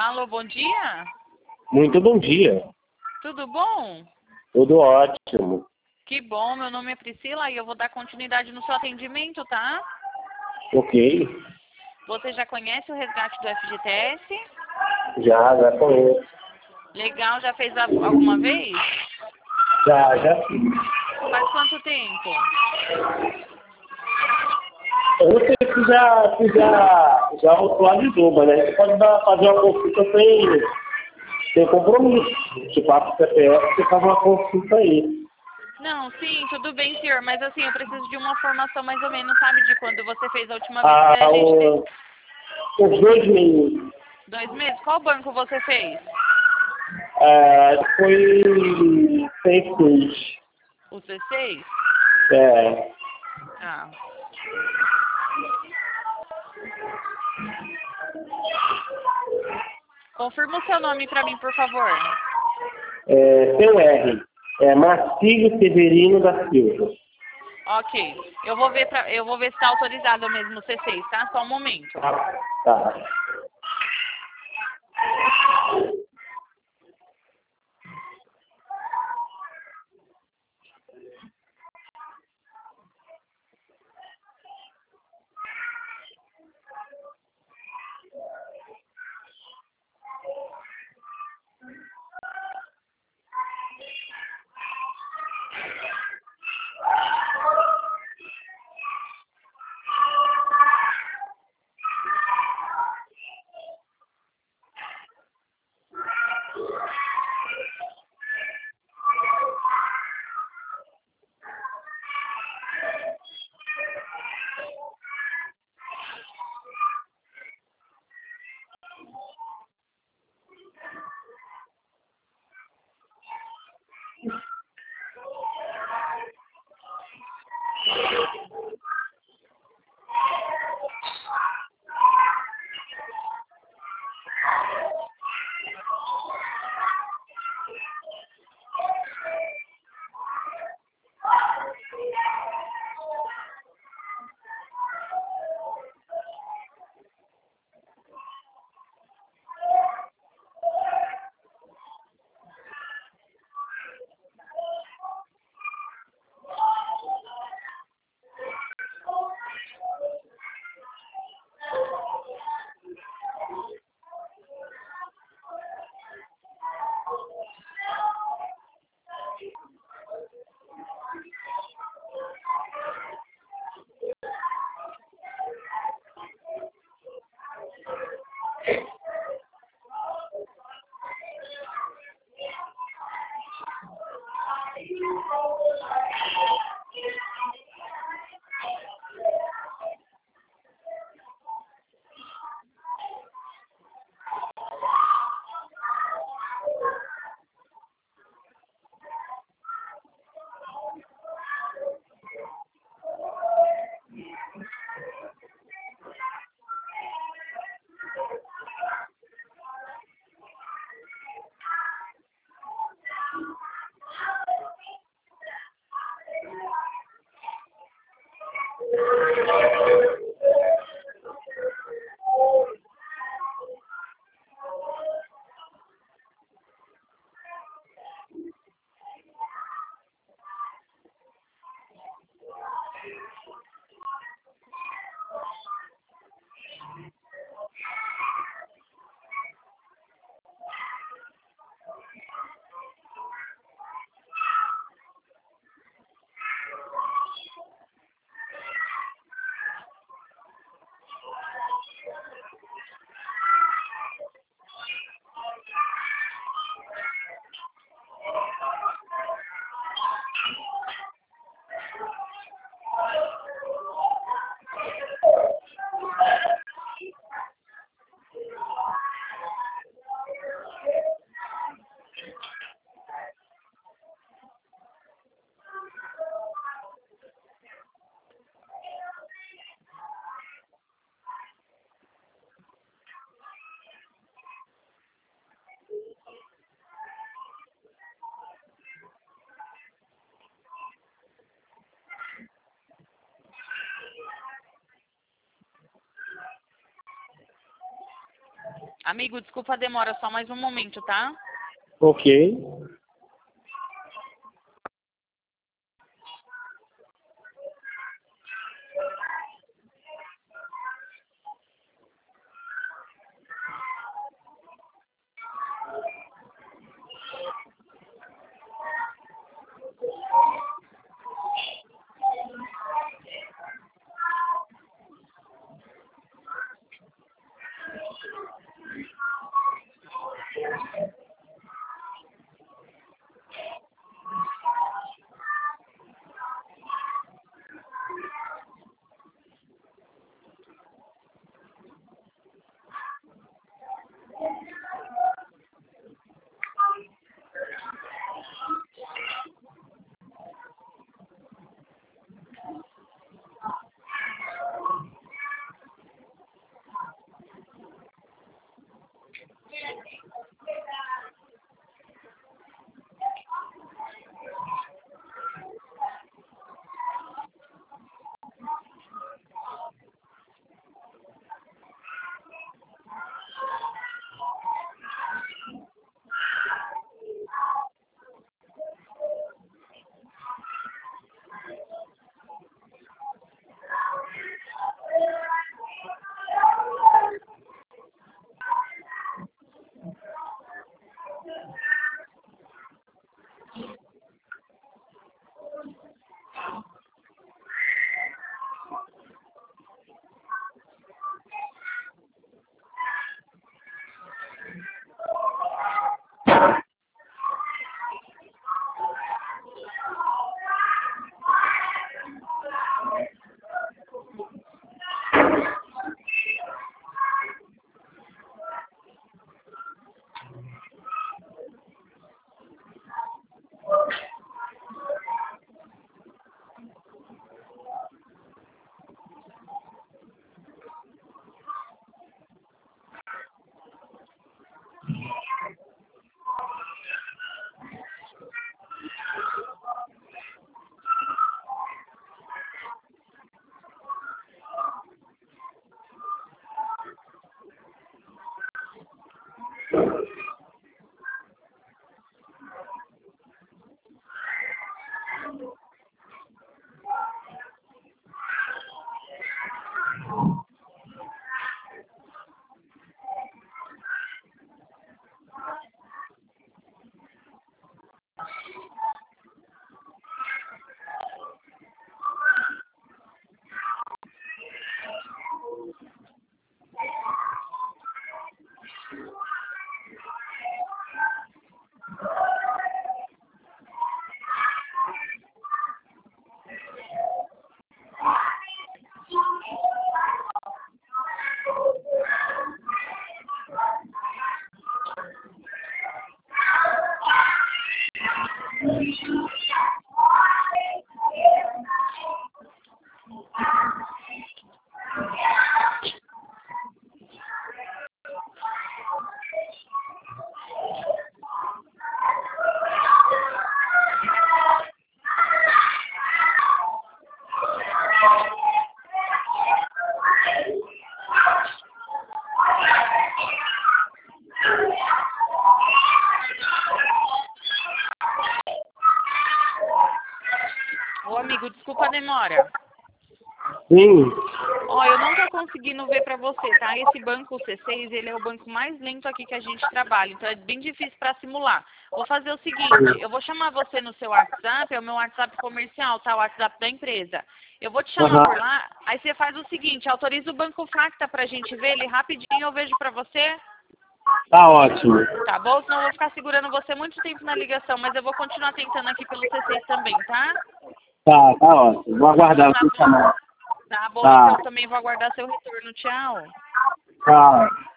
Alô, bom dia? Muito bom dia. Tudo bom? Tudo ótimo. Que bom, meu nome é Priscila e eu vou dar continuidade no seu atendimento, tá? Ok. Você já conhece o resgate do FGTS? Já conheço. Legal, já fez alguma vez? Já fiz. Faz quanto tempo? Eu não sei se já atualizou, mas a gente pode fazer uma consulta sem compromisso. Te passa o CPF, você faz uma consulta aí. Não, sim, tudo bem, senhor, mas assim, eu preciso de uma formação mais ou menos, sabe, de quando você fez a última vez que a gente fez? Uns 2 meses. 2 meses? Qual banco você fez? Foi 6. O C6? É, Ah. Confirma o seu nome para mim, por favor. seu R. Marcílio Severino da Silva. Ok. Eu vou ver se está autorizado mesmo o C6, tá? Só um momento. Tá. Amigo, desculpa a demora, só mais um momento, tá? Ok. Ô, amigo, desculpa a demora. Sim. Ó, eu não tô conseguindo ver pra você, tá? Esse banco C6, ele é o banco mais lento aqui que a gente trabalha, então é bem difícil pra simular. Vou fazer o seguinte, eu vou chamar você no seu WhatsApp, é o meu WhatsApp comercial, tá? O WhatsApp da empresa. Eu vou te chamar por lá, aí você faz o seguinte, autoriza o Banco Facta pra gente ver ele rapidinho, eu vejo pra você. Tá ótimo. Tá bom? Senão eu vou ficar segurando você muito tempo na ligação, mas eu vou continuar tentando aqui pelo C6 também, tá? Tá ótimo. Vou aguardar você chamar. Tá bom, Tá. então eu também vou aguardar seu retorno. Tchau. Tchau.